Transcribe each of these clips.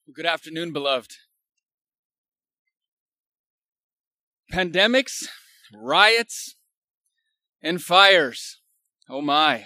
Good afternoon, beloved. Pandemics, riots, and fires. Oh my.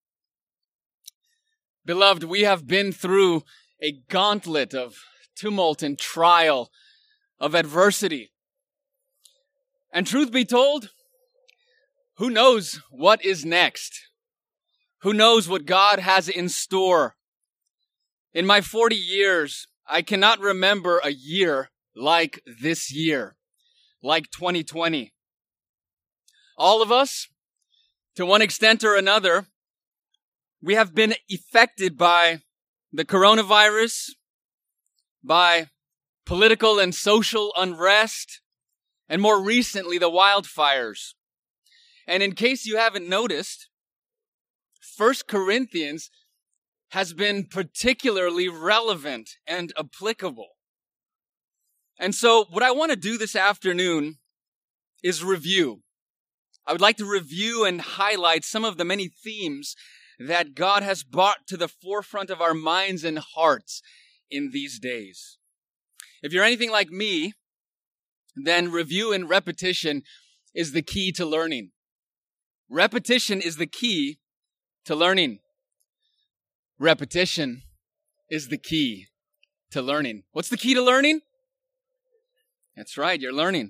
Beloved, we have been through a gauntlet of tumult and trial, of adversity. And truth be told, who knows what is next? Who knows what God has in store? In my 40 years, I cannot remember a year like this year, like 2020. All of us, to one extent or another, we have been affected by the coronavirus, by political and social unrest, and more recently, the wildfires. And in case you haven't noticed, 1 Corinthians has been particularly relevant and applicable. And so what I want to do this afternoon is review. I would like to review and highlight some of the many themes that God has brought to the forefront of our minds and hearts in these days. If you're anything like me, then review and repetition is the key to learning. Repetition is the key to learning. Repetition is the key to learning. What's the key to learning? That's right, you're learning.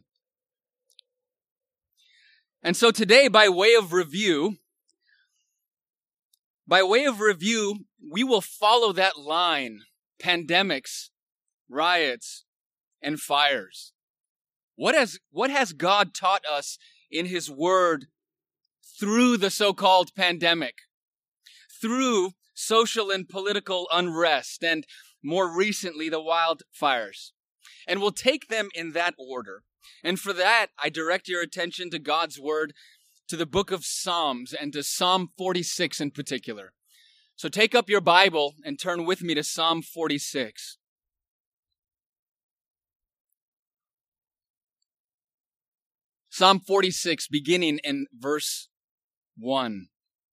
And so today, by way of review, we will follow that line: pandemics, riots, and fires. What has God taught us in His Word through the so-called pandemic, through social and political unrest, and more recently, the wildfires? And we'll take them in that order. And for that, I direct your attention to God's Word, to the book of Psalms, and to Psalm 46 in particular. So take up your Bible and turn with me to Psalm 46. Psalm 46, beginning in verse 1.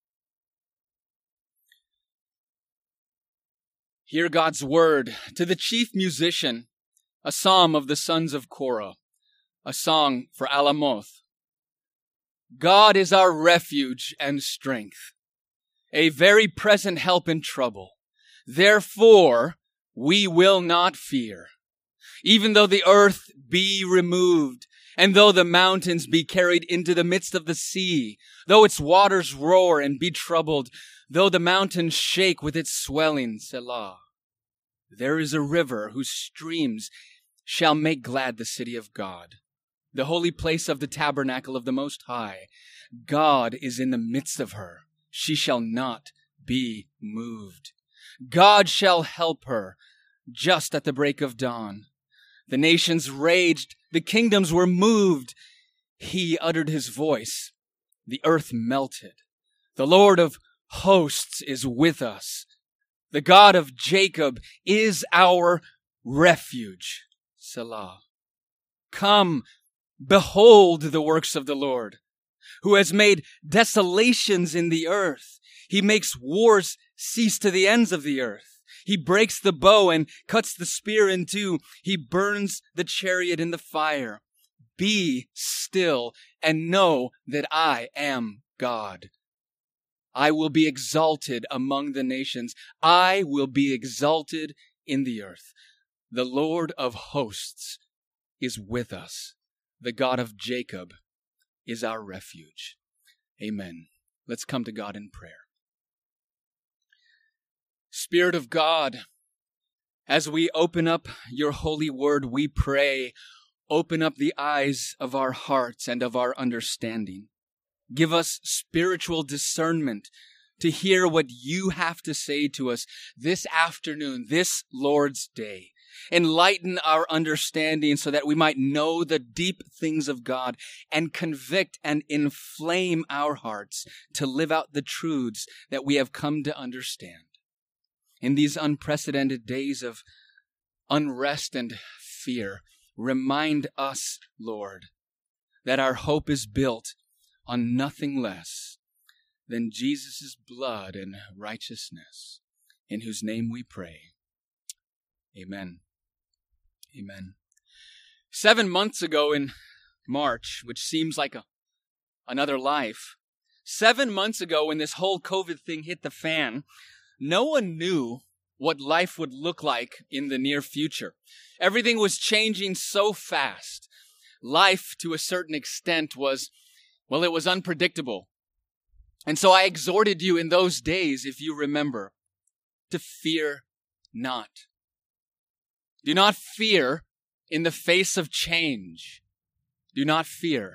Hear God's word. To the chief musician, a psalm of the sons of Korah, a song for Alamoth. God is our refuge and strength, a very present help in trouble. Therefore, we will not fear. Even though the earth be removed, and though the mountains be carried into the midst of the sea, though its waters roar and be troubled, though the mountains shake with its swelling, Selah. There is a river whose streams shall make glad the city of God, the holy place of the tabernacle of the Most High. God is in the midst of her. She shall not be moved. God shall help her just at the break of dawn. The nations raged. The kingdoms were moved. He uttered his voice. The earth melted. The Lord of hosts is with us. The God of Jacob is our refuge. Selah. Come, behold the works of the Lord, who has made desolations in the earth. He makes wars cease to the ends of the earth. He breaks the bow and cuts the spear in two. He burns the chariot in the fire. Be still and know that I am God. I will be exalted among the nations. I will be exalted in the earth. The Lord of hosts is with us. The God of Jacob is our refuge. Amen. Let's come to God in prayer. Spirit of God, as we open up your holy word, we pray, open up the eyes of our hearts and of our understanding. Give us spiritual discernment to hear what you have to say to us this afternoon, this Lord's Day. Enlighten our understanding so that we might know the deep things of God and convict and inflame our hearts to live out the truths that we have come to understand. In these unprecedented days of unrest and fear, remind us, Lord, that our hope is built on nothing less than Jesus' blood and righteousness, in whose name we pray. Amen. Amen. 7 months ago in March, which seems like another life, 7 months ago when this whole COVID thing hit the fan, no one knew what life would look like in the near future. Everything was changing so fast. Life, to a certain extent, was unpredictable. And so I exhorted you in those days, if you remember, to fear not. Do not fear in the face of change. Do not fear.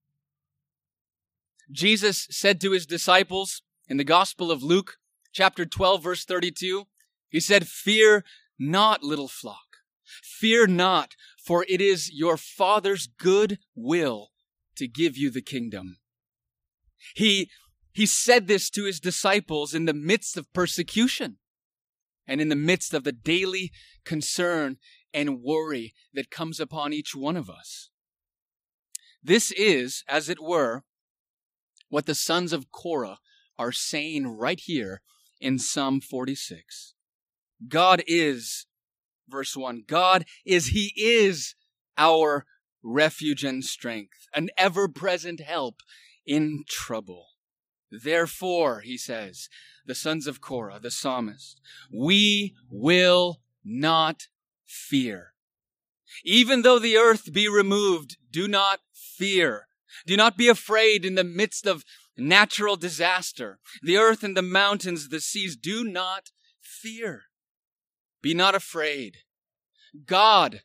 Jesus said to his disciples in the Gospel of Luke, chapter 12, verse 32, he said, "Fear not, little flock. Fear not, for it is your Father's good will to give you the kingdom." He said this to his disciples in the midst of persecution and in the midst of the daily concern and worry that comes upon each one of us. This is, as it were, what the sons of Korah are saying right here in Psalm 46. God is, verse 1, He is our refuge and strength, an ever-present help in trouble. Therefore, he says, the sons of Korah, the psalmist, we will not fear. Even though the earth be removed, do not fear. Do not be afraid in the midst of natural disaster. The earth and the mountains, the seas, do not fear. Be not afraid. God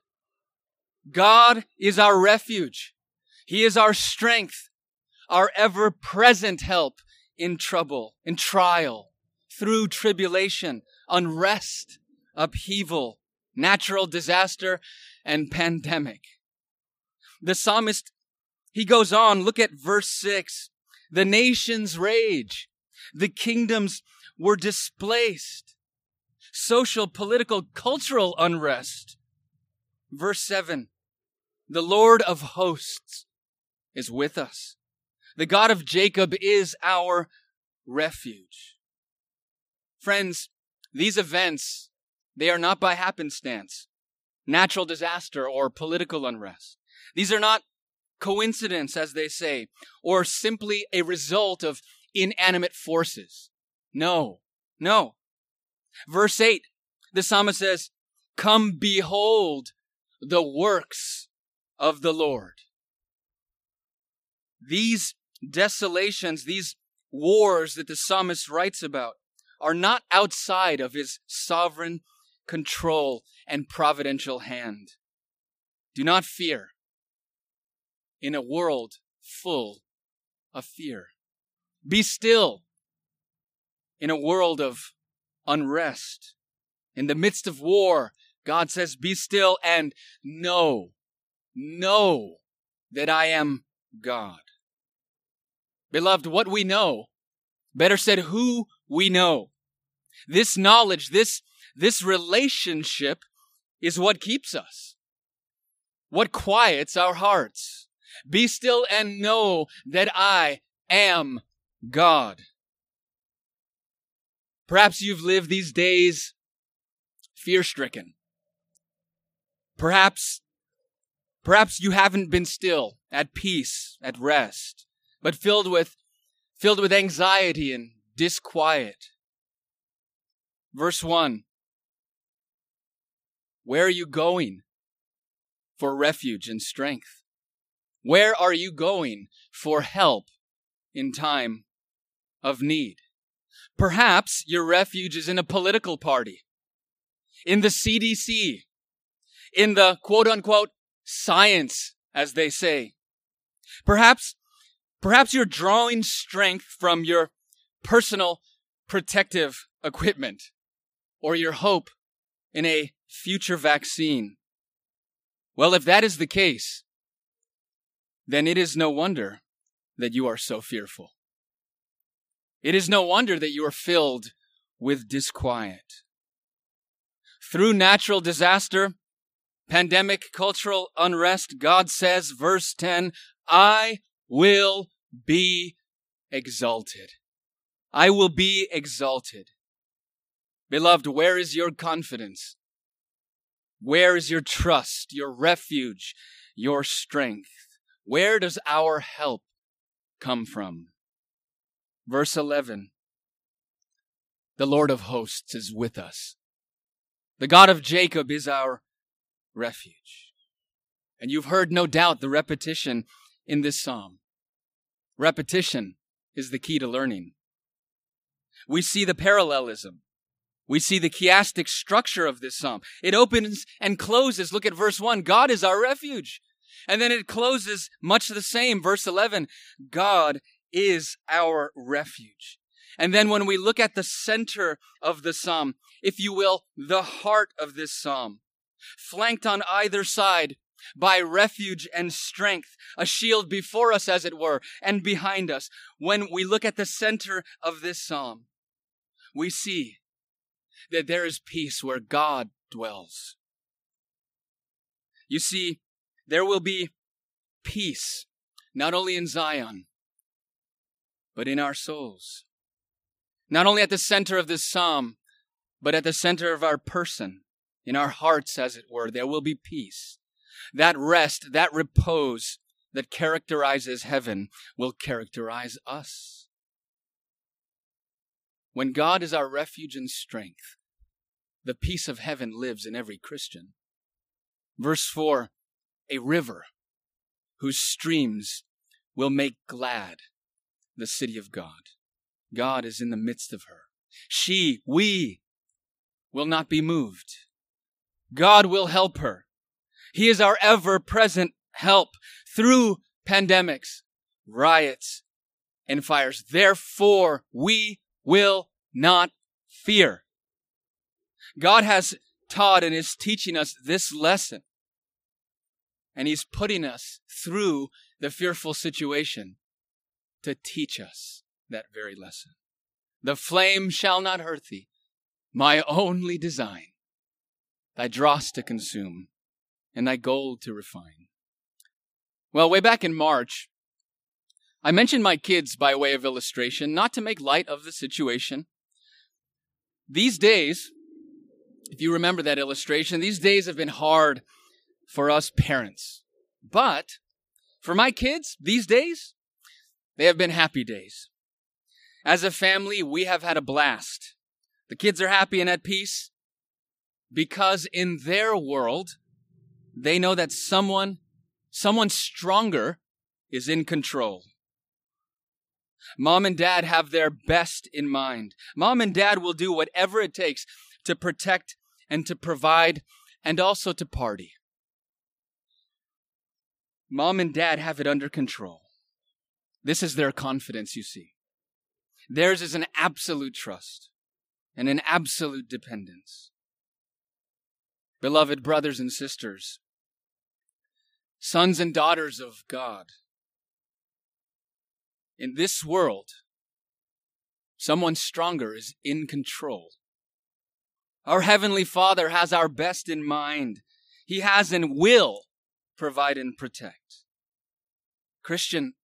is our refuge. He is our strength, our ever-present help in trouble, in trial, through tribulation, unrest, upheaval, natural disaster, and pandemic. The psalmist, he goes on, look at verse 6. The nations rage. The kingdoms were displaced. Social, political, cultural unrest. Verse 7. The Lord of hosts is with us. The God of Jacob is our refuge. Friends, these events, they are not by happenstance, natural disaster or political unrest. These are not coincidence, as they say, or simply a result of inanimate forces. No. Verse 8, the psalmist says, "Come behold the works of the Lord." These desolations, these wars that the psalmist writes about, are not outside of his sovereign control and providential hand. Do not fear in a world full of fear. Be still in a world of unrest. In the midst of war, God says, be still and know that I am God. Beloved, what we know, better said, who we know, this knowledge, this relationship is what keeps us, what quiets our hearts. Be still and know that I am God. Perhaps you've lived these days fear-stricken. Perhaps you haven't been still, at peace, at rest, but filled with anxiety and disquiet. Verse 1. Where are you going for refuge and strength? Where are you going for help in time of need? Perhaps your refuge is in a political party, in the CDC, in the quote-unquote science, as they say. Perhaps you're drawing strength from your personal protective equipment or your hope in a future vaccine. Well, if that is the case, then it is no wonder that you are so fearful. It is no wonder that you are filled with disquiet. Through natural disaster, pandemic, cultural unrest, God says, verse 10, I will be exalted. I will be exalted. Beloved, where is your confidence Where is your trust, your refuge, your strength? Where does our help come from? Verse 11. The Lord of hosts is with us. The God of Jacob is our refuge. And you've heard, no doubt, the repetition in this psalm. Repetition is the key to learning. We see the parallelism. We see the chiastic structure of this psalm. It opens and closes. Look at verse 1. God is our refuge. And then it closes much the same. Verse 11. God is our refuge. And then when we look at the center of the psalm, if you will, the heart of this psalm, flanked on either side by refuge and strength, a shield before us, as it were, and behind us. When we look at the center of this psalm, we see that there is peace where God dwells. You see, there will be peace, not only in Zion, but in our souls. Not only at the center of this psalm, but at the center of our person, in our hearts, as it were, there will be peace. That rest, that repose that characterizes heaven will characterize us. When God is our refuge and strength, the peace of heaven lives in every Christian. Verse 4, a river whose streams will make glad the city of God. God is in the midst of her. We will not be moved. God will help her. He is our ever-present help through pandemics, riots, and fires. Therefore, we will not fear. God has taught and is teaching us this lesson. And He's putting us through the fearful situation to teach us that very lesson. The flame shall not hurt thee, my only design, thy dross to consume, and thy gold to refine. Well, way back in March, I mentioned my kids by way of illustration, not to make light of the situation. These days, if you remember that illustration, these days have been hard for us parents. But for my kids, these days, they have been happy days. As a family, we have had a blast. The kids are happy and at peace because in their world, they know that someone stronger is in control. Mom and dad have their best in mind. Mom and dad will do whatever it takes to protect and to provide and also to party. Mom and dad have it under control. This is their confidence, you see. Theirs is an absolute trust and an absolute dependence. Beloved brothers and sisters, sons and daughters of God, in this world, someone stronger is in control. Our Heavenly Father has our best in mind. He has and will provide and protect. Christian,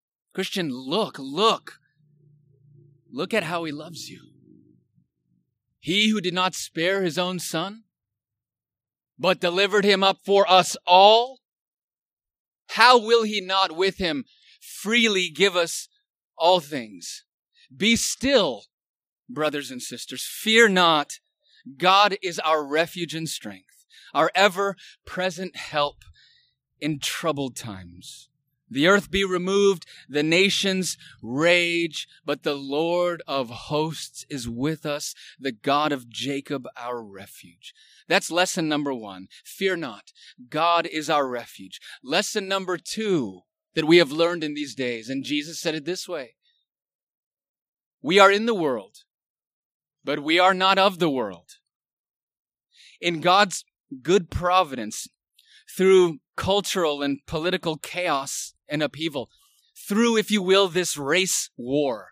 look at how He loves you. He who did not spare His own Son, but delivered Him up for us all, how will He not with Him freely give us all things? Be still, brothers and sisters. Fear not. God is our refuge and strength, our ever-present help in troubled times. The earth be removed, the nations rage, but the Lord of hosts is with us, the God of Jacob, our refuge. That's lesson number 1. Fear not. God is our refuge. Lesson number 2 that we have learned in these days, and Jesus said it this way. We are in the world, but we are not of the world. In God's good providence, through cultural and political chaos and upheaval, through, if you will, this race war,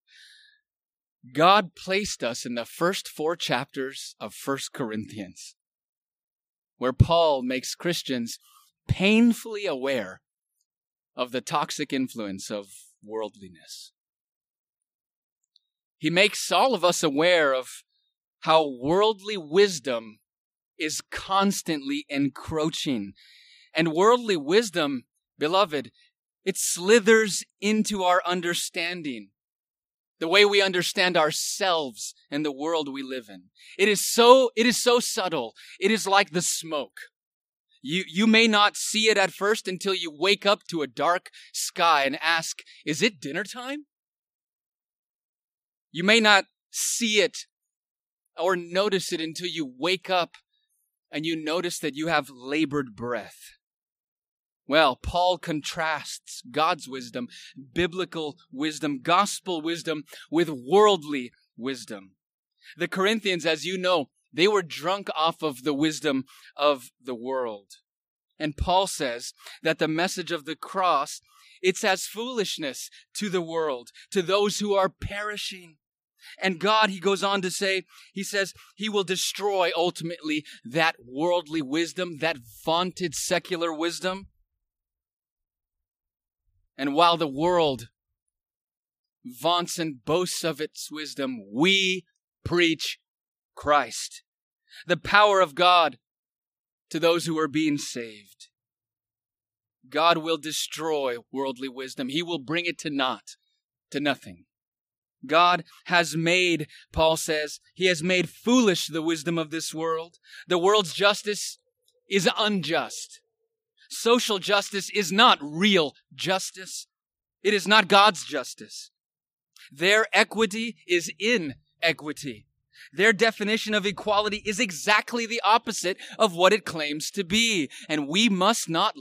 God placed us in the first 4 chapters of 1 Corinthians, where Paul makes Christians painfully aware of the toxic influence of worldliness. He makes all of us aware of how worldly wisdom is constantly encroaching. And worldly wisdom, beloved, it slithers into our understanding, the way we understand ourselves and the world we live in. It is so subtle. It is like the smoke. You may not see it at first until you wake up to a dark sky and ask, is it dinner time? You may not see it or notice it until you wake up and you notice that you have labored breath. Well, Paul contrasts God's wisdom, biblical wisdom, gospel wisdom with worldly wisdom. The Corinthians, as you know, they were drunk off of the wisdom of the world. And Paul says that the message of the cross, it's as foolishness to the world, to those who are perishing. And God, he goes on to say, he says, he will destroy ultimately that worldly wisdom, that vaunted secular wisdom. And while the world vaunts and boasts of its wisdom, we preach Christ, the power of God to those who are being saved. God will destroy worldly wisdom. He will bring it to naught, to nothing. God has made, Paul says, he has made foolish the wisdom of this world. The world's justice is unjust. Social justice is not real justice. It is not God's justice. Their equity is inequity. Their definition of equality is exactly the opposite of what it claims to be. And we must not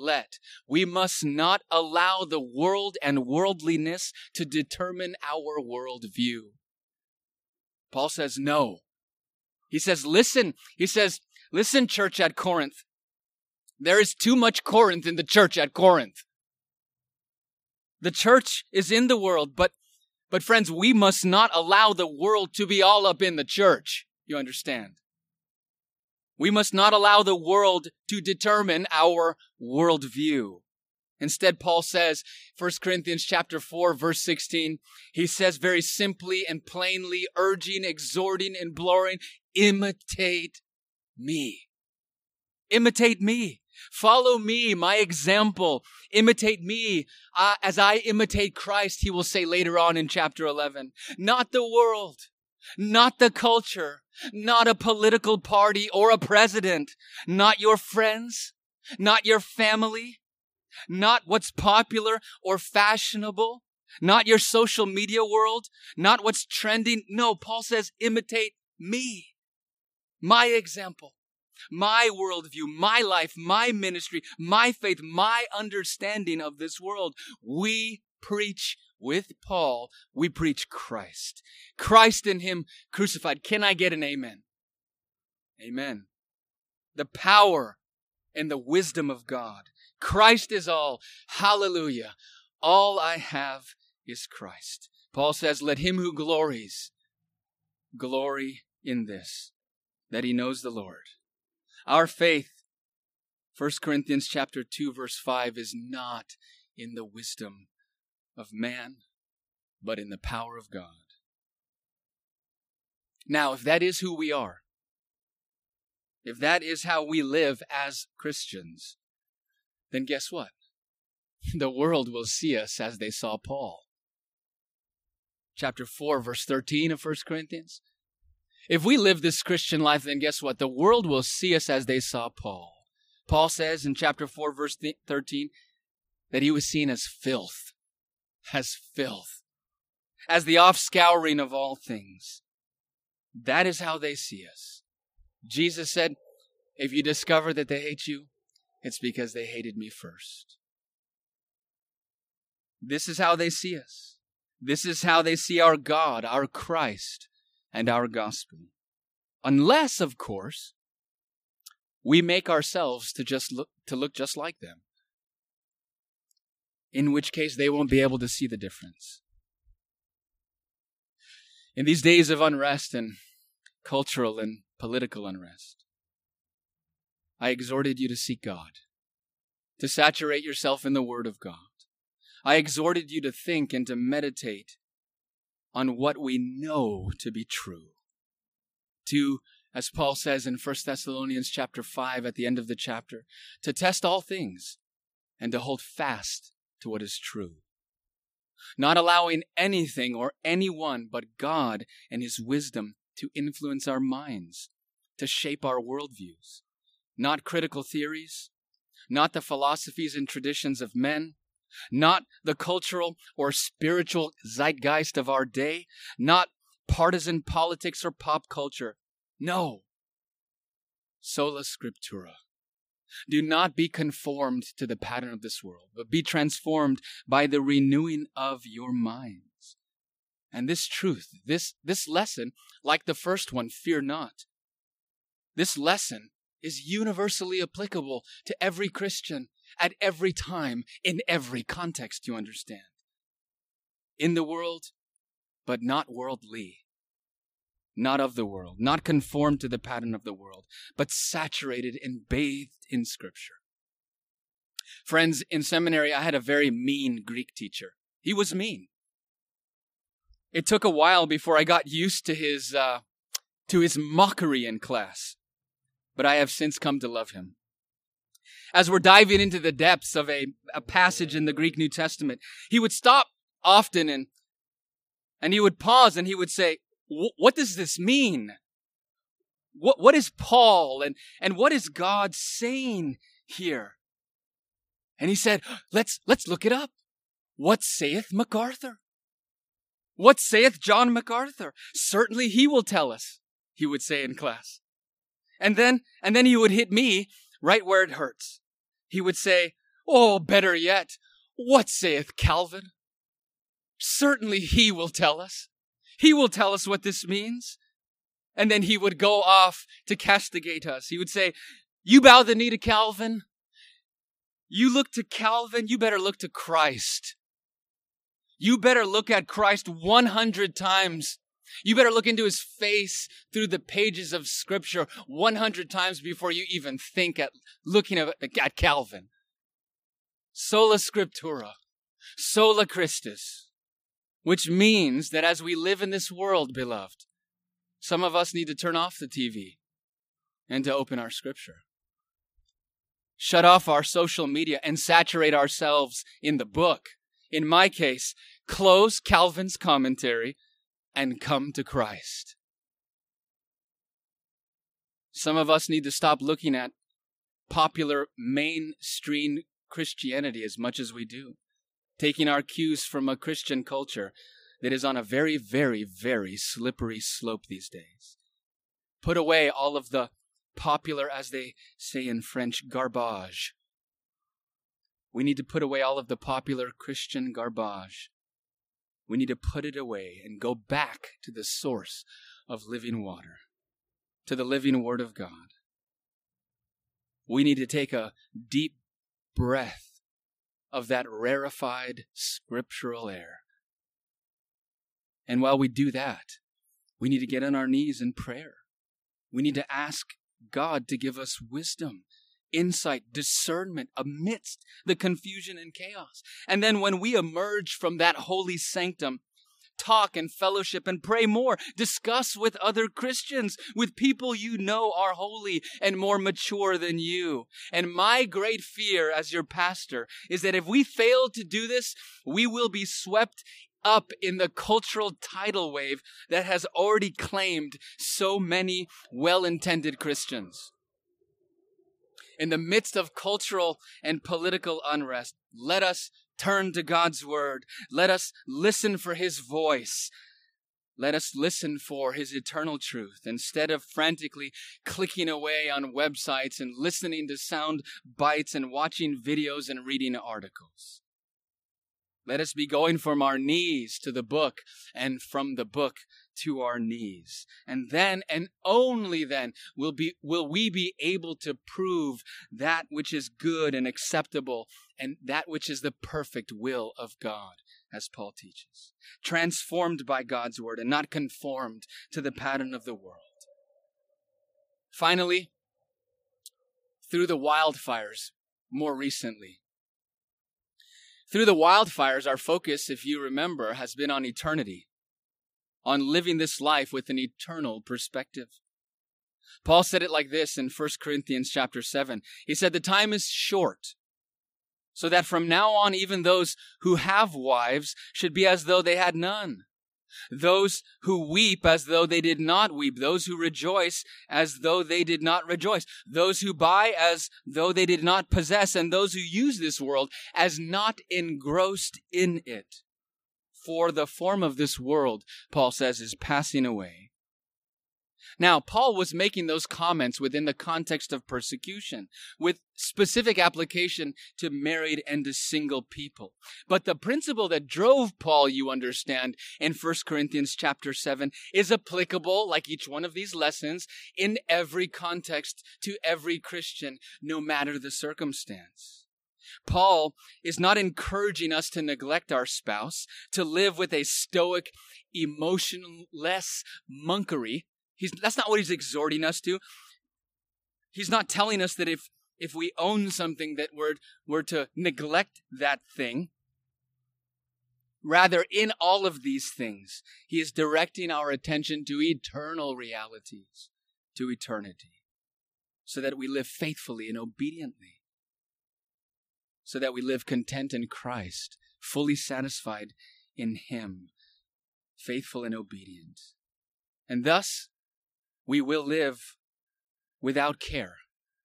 allow the world and worldliness to determine our worldview. Paul says no. He says, listen, church at Corinth. There is too much Corinth in the church at Corinth. The church is in the world, but friends, we must not allow the world to be all up in the church. You understand? We must not allow the world to determine our worldview. Instead, Paul says, 1 Corinthians chapter 4, verse 16, he says very simply and plainly, urging, exhorting, imploring, imitate me. Imitate me. Follow me, my example. Imitate me as I imitate Christ, he will say later on in chapter 11. Not the world, not the culture, not a political party or a president, not your friends, not your family, not what's popular or fashionable, not your social media world, not what's trending. No, Paul says, imitate me, my example. My worldview, my life, my ministry, my faith, my understanding of this world. We preach with Paul, we preach Christ. Christ in him crucified. Can I get an amen? Amen. The power and the wisdom of God. Christ is all. Hallelujah. All I have is Christ. Paul says, let him who glories, glory in this, that he knows the Lord. Our faith, 1 Corinthians chapter 2, verse 5, is not in the wisdom of man, but in the power of God. Now, if that is who we are, if that is how we live as Christians, then guess what? The world will see us as they saw Paul. Chapter 4, verse 13 of 1 Corinthians. If we live this Christian life, then guess what? The world will see us as they saw Paul. Paul says in chapter 4, verse 13, that he was seen as filth, as the offscouring of all things. That is how they see us. Jesus said, if you discover that they hate you, it's because they hated me first. This is how they see us. This is how they see our God, our Christ, and our gospel. Unless, of course, we make ourselves to look just like them. In which case they won't be able to see the difference. In these days of unrest and cultural and political unrest, I exhorted you to seek God, to saturate yourself in the Word of God. I exhorted you to think and to meditate on what we know to be true, to As Paul says in 1 Thessalonians chapter 5 at the end of the chapter, to test all things and to hold fast to what is true. Not allowing anything or anyone but God and His wisdom to influence our minds, to shape our worldviews. Not critical theories, not the philosophies and traditions of men, not the cultural or spiritual zeitgeist of our day, not partisan politics or pop culture. No. Sola Scriptura. Do not be conformed to the pattern of this world, but be transformed by the renewing of your minds. And this truth, this lesson, like the first one, fear not. This lesson is universally applicable to every Christian at every time, in every context, you understand. In the world, but not worldly. Not of the world, not conformed to the pattern of the world, but saturated and bathed in Scripture. Friends, in seminary, I had a very mean Greek teacher. He was mean. It took a while before I got used to his mockery in class, but I have since come to love him. As we're diving into the depths of a passage in the Greek New Testament, he would stop often and he would pause and he would say, what does this mean? What is Paul and what is God saying here? And he said, let's look it up. What saith MacArthur? What saith John MacArthur? Certainly he will tell us, he would say in class. And then he would hit me right where it hurts. He would say, oh, better yet, what saith Calvin? Certainly he will tell us. He will tell us what this means. And then he would go off to castigate us. He would say, you bow the knee to Calvin. You look to Calvin. You better look to Christ. You better look at Christ 100 times. You better look into his face through the pages of Scripture 100 times before you even think at looking at Calvin. Sola Scriptura. Sola Christus. Which means that as we live in this world, beloved, some of us need to turn off the TV and to open our Scripture. Shut off our social media and saturate ourselves in the book. In my case, close Calvin's commentary and come to Christ. Some of us need to stop looking at popular mainstream Christianity as much as we do, taking our cues from a Christian culture that is on a very, very, very slippery slope these days. Put away all of the popular, as they say in French, garbage. We need to put away all of the popular Christian garbage. We need to put it away and go back to the source of living water, to the living Word of God. We need to take a deep breath of that rarefied scriptural air. And while we do that, we need to get on our knees in prayer. We need to ask God to give us wisdom, insight, discernment amidst the confusion and chaos. And then when we emerge from that holy sanctum, talk and fellowship and pray more. Discuss with other Christians, with people you know are holy and more mature than you. And my great fear as your pastor is that if we fail to do this, we will be swept up in the cultural tidal wave that has already claimed so many well-intended Christians. In the midst of cultural and political unrest, let us turn to God's Word. Let us listen for His voice. Let us listen for His eternal truth instead of frantically clicking away on websites and listening to sound bites and watching videos and reading articles. Let us be going from our knees to the book and from the book to our knees. And then, and only then, will we be able to prove that which is good and acceptable and that which is the perfect will of God, as Paul teaches. Transformed by God's Word and not conformed to the pattern of the world. Finally, through the wildfires more recently. Through the wildfires, our focus, if you remember, has been on eternity, on living this life with an eternal perspective. Paul said it like this in 1 Corinthians chapter 7. He said, the time is short, so that from now on, even those who have wives should be as though they had none. Those who weep as though they did not weep. Those who rejoice as though they did not rejoice. Those who buy as though they did not possess. And those who use this world as not engrossed in it. For the form of this world, Paul says, is passing away. Now, Paul was making those comments within the context of persecution, with specific application to married and to single people. But the principle that drove Paul, you understand, in 1 Corinthians chapter 7 is applicable, like each one of these lessons, in every context to every Christian, no matter the circumstance. Paul is not encouraging us to neglect our spouse, to live with a stoic, emotionless monkery. That's not what he's exhorting us to. He's not telling us that if we own something that we're to neglect that thing. Rather, in all of these things, he is directing our attention to eternal realities, to eternity, so that we live faithfully and obediently, so that we live content in Christ, fully satisfied in him, faithful and obedient. And thus, we will live without care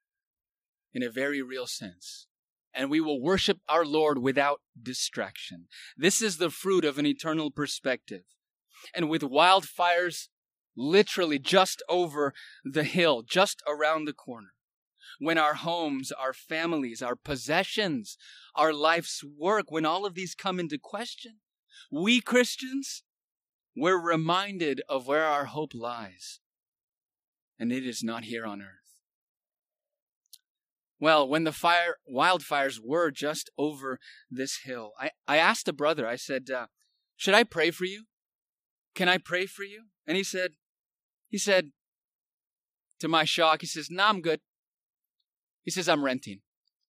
in a very real sense. And we will worship our Lord without distraction. This is the fruit of an eternal perspective. And with wildfires literally just over the hill, just around the corner, when our homes, our families, our possessions, our life's work, when all of these come into question, we Christians, we're reminded of where our hope lies. And it is not here on earth. Well, when the wildfires were just over this hill, I asked a brother, I said, should I pray for you? Can I pray for you? And he said, to my shock, he says, no, I'm good. He says, I'm renting.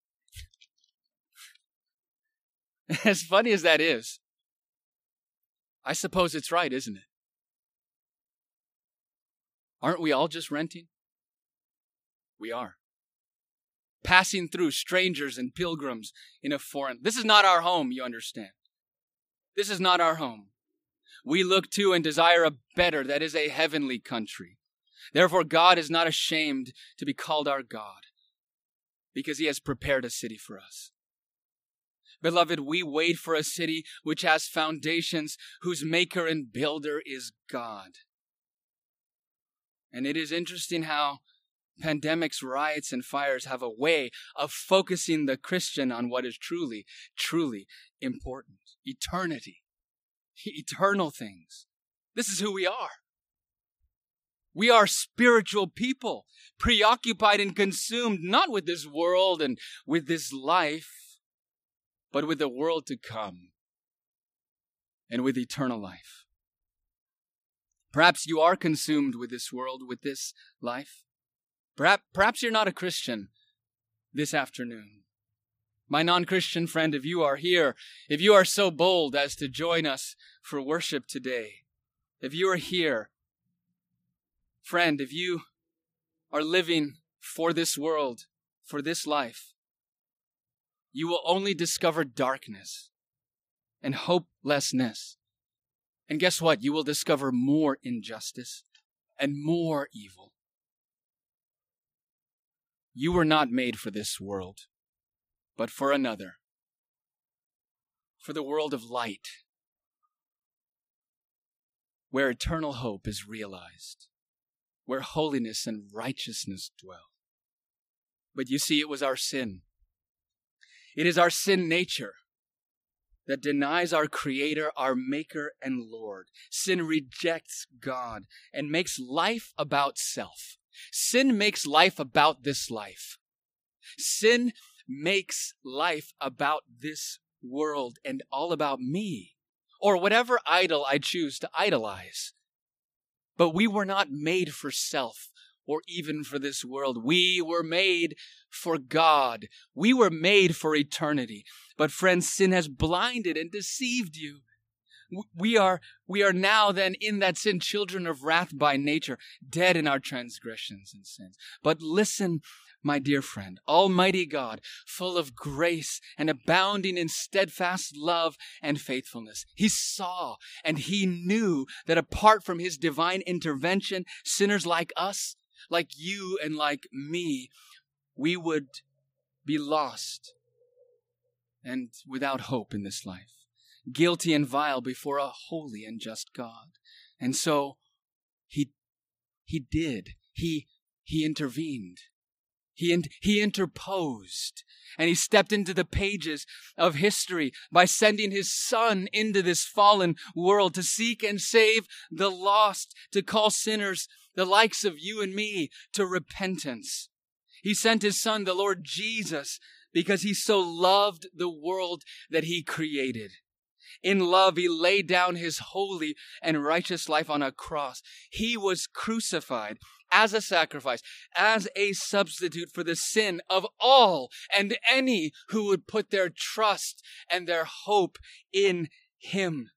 As funny as that is, I suppose it's right, isn't it? Aren't we all just renting? We are. Passing through strangers and pilgrims in a foreign. This is not our home, you understand. This is not our home. We look to and desire a better, that is a heavenly country. Therefore, God is not ashamed to be called our God, because he has prepared a city for us. Beloved, we wait for a city which has foundations, whose maker and builder is God. And it is interesting how pandemics, riots, and fires have a way of focusing the Christian on what is truly, truly important. Eternity. Eternal things. This is who we are. We are spiritual people, preoccupied and consumed not with this world and with this life, but with the world to come and with eternal life. Perhaps you are consumed with this world, with this life. Perhaps you're not a Christian this afternoon. My non-Christian friend, if you are here, if you are so bold as to join us for worship today, if you are here, friend, if you are living for this world, for this life, you will only discover darkness and hopelessness. And guess what? You will discover more injustice and more evil. You were not made for this world, but for another. For the world of light, where eternal hope is realized, where holiness and righteousness dwell. But you see, it was our sin. It is our sin nature that denies our Creator, our Maker and Lord. Sin rejects God and makes life about self. Sin makes life about this life. Sin makes life about this world and all about me, or whatever idol I choose to idolize. But we were not made for self or even for this world. We were made for God. We were made for eternity. But friends, sin has blinded and deceived you. We are now then in that sin, children of wrath by nature, dead in our transgressions and sins. But listen, my dear friend, Almighty God, full of grace and abounding in steadfast love and faithfulness. He saw and he knew that apart from his divine intervention, sinners like us, like you and like me, we would be lost and without hope in this life, guilty and vile before a holy and just God. And so he intervened. He interposed, and he stepped into the pages of history by sending his Son into this fallen world to seek and save the lost, to call sinners, the likes of you and me, to repentance. He sent his Son, the Lord Jesus, because he so loved the world that he created. In love, he laid down his holy and righteous life on a cross. He was crucified as a sacrifice, as a substitute for the sin of all and any who would put their trust and their hope in him.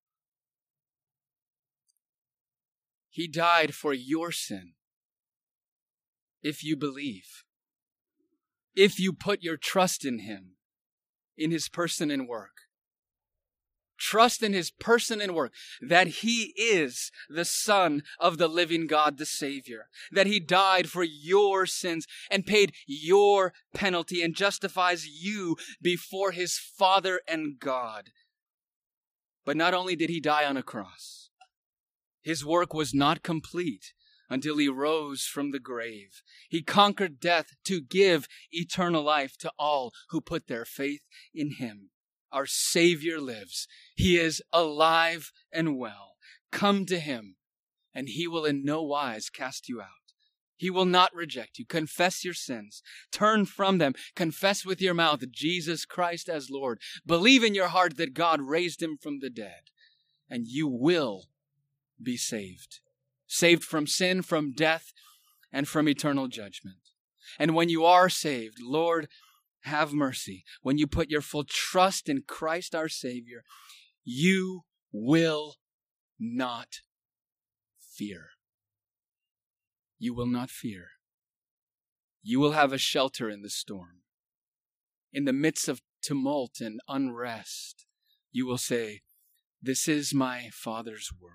He died for your sin. If you believe, if you put your trust in him, in his person and work. Trust in his person and work, that he is the Son of the living God, the Savior, that he died for your sins and paid your penalty and justifies you before his Father and God. But not only did he die on a cross, his work was not complete until he rose from the grave. He conquered death to give eternal life to all who put their faith in him. Our Savior lives. He is alive and well. Come to him, and he will in no wise cast you out. He will not reject you. Confess your sins. Turn from them. Confess with your mouth Jesus Christ as Lord. Believe in your heart that God raised him from the dead, and you will be saved. Saved from sin, from death, and from eternal judgment. And when you are saved, Lord, have mercy. When you put your full trust in Christ our Savior, you will not fear. You will not fear. You will have a shelter in the storm. In the midst of tumult and unrest, you will say, "This is my Father's world."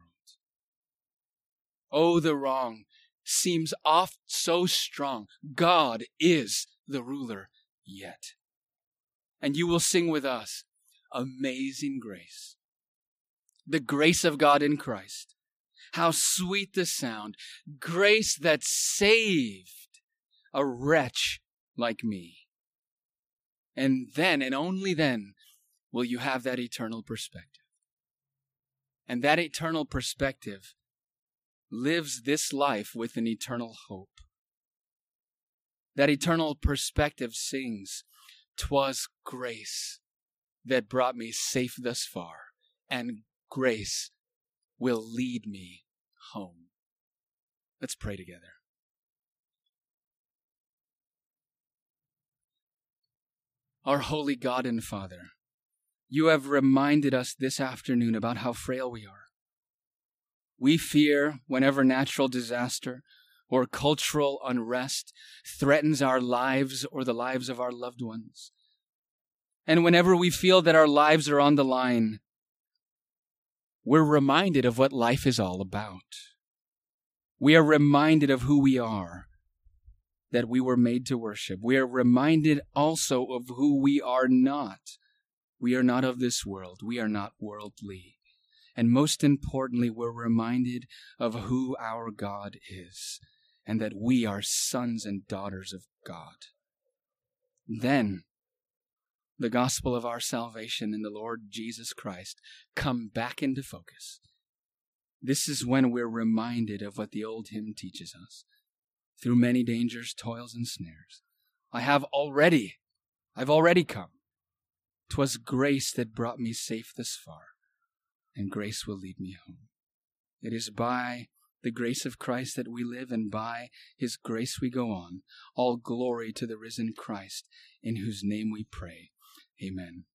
Oh, the wrong seems oft so strong. God is the ruler yet. And you will sing with us, "Amazing Grace." The grace of God in Christ. How sweet the sound. Grace that saved a wretch like me. And then, and only then, will you have that eternal perspective. And that eternal perspective lives this life with an eternal hope. That eternal perspective sings, "'Twas grace that brought me safe thus far, and grace will lead me home." Let's pray together. Our holy God and Father, you have reminded us this afternoon about how frail we are. We fear whenever natural disaster or cultural unrest threatens our lives or the lives of our loved ones. And whenever we feel that our lives are on the line, we're reminded of what life is all about. We are reminded of who we are, that we were made to worship. We are reminded also of who we are not. We are not of this world. We are not worldly. And most importantly, we're reminded of who our God is, and that we are sons and daughters of God. Then, the gospel of our salvation in the Lord Jesus Christ come back into focus. This is when we're reminded of what the old hymn teaches us. Through many dangers, toils, and snares, I've already come. 'Twas grace that brought me safe thus far, and grace will lead me home. It is by the grace of Christ that we live, and by his grace we go on. All glory to the risen Christ, in whose name we pray. Amen.